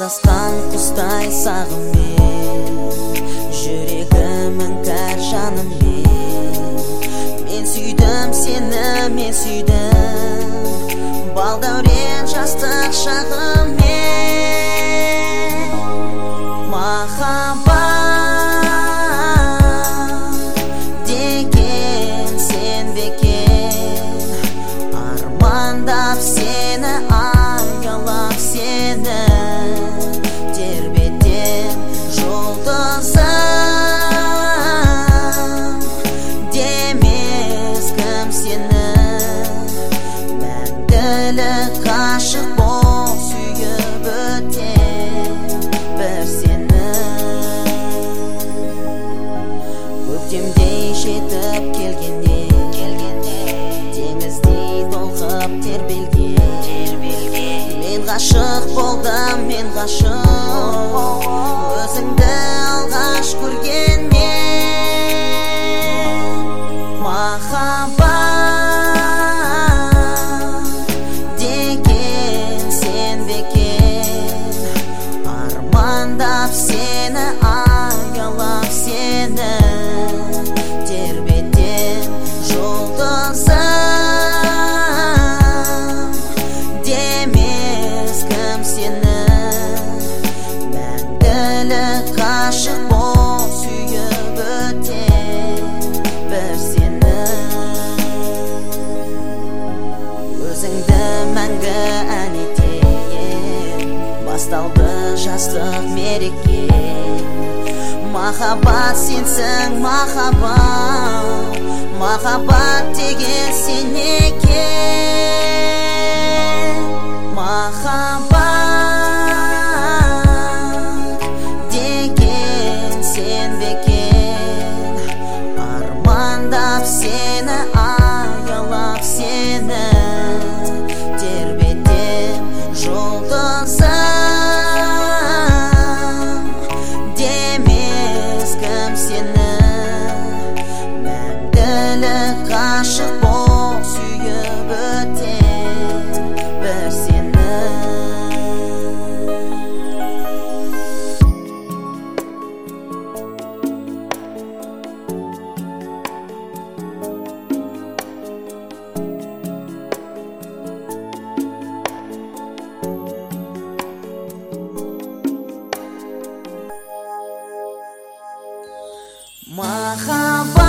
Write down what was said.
адасқан құстай сағыммен жүрегімнің кәр жаныммен мен сүйдім сені, мен сүйдім балдәурен жастық шағыммен. Махаббат деген сен бекен, армандап сені, аялап сені тербетем жұлдызым. Демес кім сені, мәңгілік ғашық бол, сүйіп өтем бір сені. Көктемдей жетіп келгенде теңіздей толқып тербелген мен ғашық болдым, мен ғашық өзіңді алғаш көргенмен. Махаббат деген сен бекен, армандап сені, аялап сені тербетем жұлдызым. Демес кім сені, мәңгілік ғашық бол, сүйіп өтем бір сені. Өзіңді мәңгі ән етейін, басталды жастық мереке. Махаббат сенсің, махаббат, махаббат деген сен екен. Махаббат деген сен бекен, армандап сені, аялап сені тербетем жұлдызым. Демес кім сені, мәңгілік ғашық бол, сүйіп өтем бір сені. Махаббат